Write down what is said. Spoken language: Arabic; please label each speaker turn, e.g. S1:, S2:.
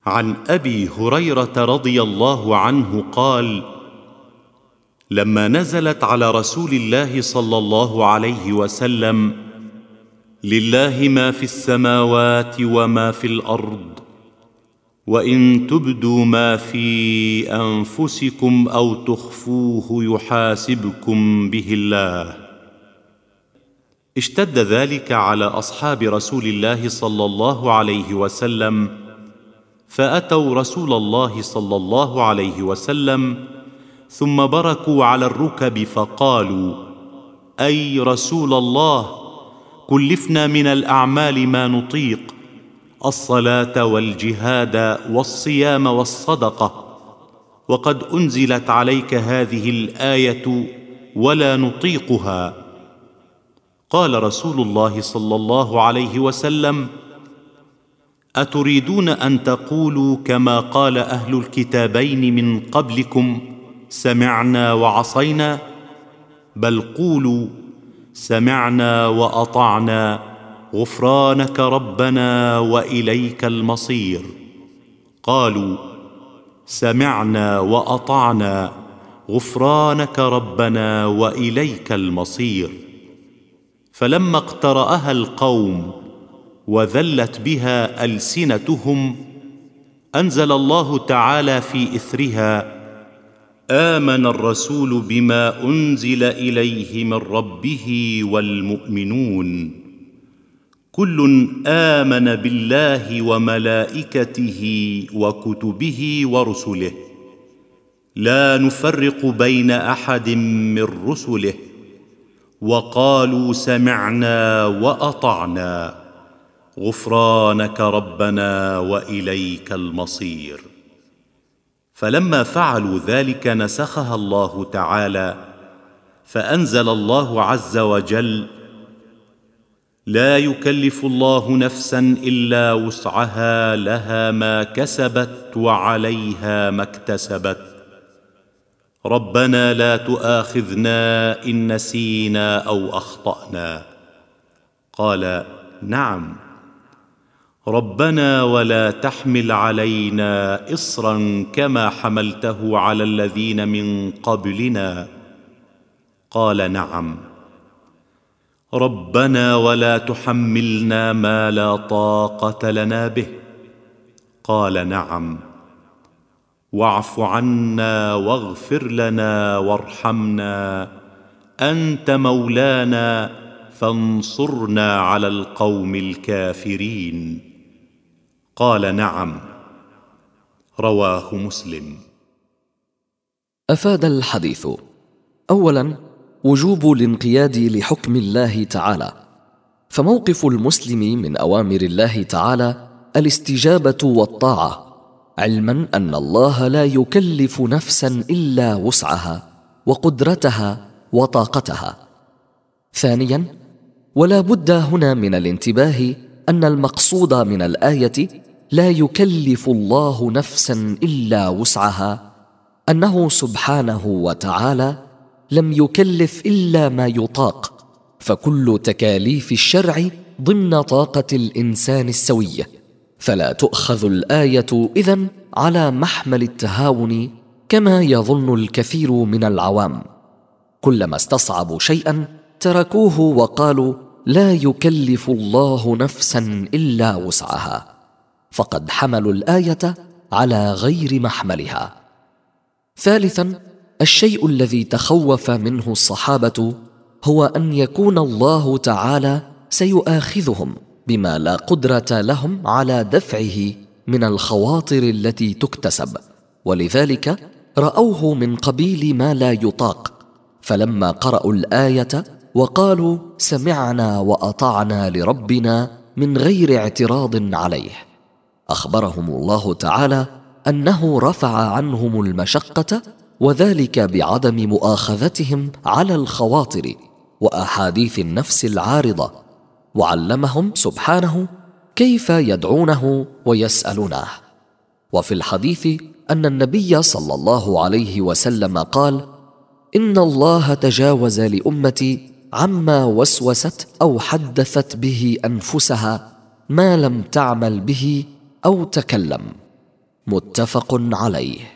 S1: عن ابي هريره رضي الله عنه قال: لما نزلت على رسول الله صلى الله عليه وسلم: لله ما في السماوات وما في الارض، وان تبدوا ما في انفسكم او تخفوه يحاسبكم به الله، اشتد ذلك على اصحاب رسول الله صلى الله عليه وسلم، فاتوا رسول الله صلى الله عليه وسلم ثم بركوا على الركب فقالوا: اي رسول الله، كلفنا من الاعمال ما نطيق، الصلاه والجهاد والصيام والصدقه، وقد انزلت عليك هذه الايه ولا نطيقها. قال رسول الله صلى الله عليه وسلم: اتريدون ان تقولوا كما قال اهل الكتابين من قبلكم: سمعنا وعصينا؟ بل قولوا: سمعنا واطعنا، غفرانك ربنا واليك المصير. قالوا: سمعنا واطعنا، غفرانك ربنا واليك المصير. فلما اقتراها القوم وذلت بها السنتهم، انزل الله تعالى في اثرها: امن الرسول بما انزل اليه من ربه والمؤمنون كل امن بالله وملائكته وكتبه ورسله لا نفرق بين احد من رسله، وقالوا سمعنا واطعنا، غفرانك ربنا واليك المصير. فلما فعلوا ذلك نسخها الله تعالى، فانزل الله عز وجل: لا يكلف الله نفسا الا وسعها، لها ما كسبت وعليها ما اكتسبت، ربنا لا تؤاخذنا ان نسينا او اخطانا. قال: نعم، ربنا ولا تحمل علينا اصرا كما حملته على الذين من قبلنا. قال: نعم، ربنا ولا تحملنا ما لا طاقه لنا به. قال: نعم، واعف عنا واغفر لنا وارحمنا، انت مولانا فانصرنا على القوم الكافرين. قال: نعم. رواه مسلم.
S2: أفاد الحديث: أولا، وجوب الانقياد لحكم الله تعالى، فموقف المسلم من أوامر الله تعالى الاستجابة والطاعة، علما أن الله لا يكلف نفسا إلا وسعها وقدرتها وطاقتها. ثانيا، ولا بد هنا من الانتباه أن المقصود من الآية لا يكلف الله نفسا إلا وسعها، أنه سبحانه وتعالى لم يكلف إلا ما يطاق، فكل تكاليف الشرع ضمن طاقة الإنسان السوية، فلا تؤخذ الآية إذن على محمل التهاون كما يظن الكثير من العوام. كلما استصعبوا شيئا تركوه وقالوا: لا يكلف الله نفسا إلا وسعها، فقد حملوا الآية على غير محملها. ثالثا، الشيء الذي تخوف منه الصحابة هو أن يكون الله تعالى سيؤاخذهم بما لا قدرة لهم على دفعه من الخواطر التي تكتسب، ولذلك رأوه من قبيل ما لا يطاق، فلما قرأوا الآية وقالوا سمعنا وأطعنا لربنا من غير اعتراض عليه، أخبرهم الله تعالى أنه رفع عنهم المشقة، وذلك بعدم مؤاخذتهم على الخواطر وأحاديث النفس العارضة، وعلمهم سبحانه كيف يدعونه ويسألونه. وفي الحديث أن النبي صلى الله عليه وسلم قال: إن الله تجاوز لأمتي عما وسوست أو حدثت به أنفسها ما لم تعمل به أو تكلم. متفق عليه.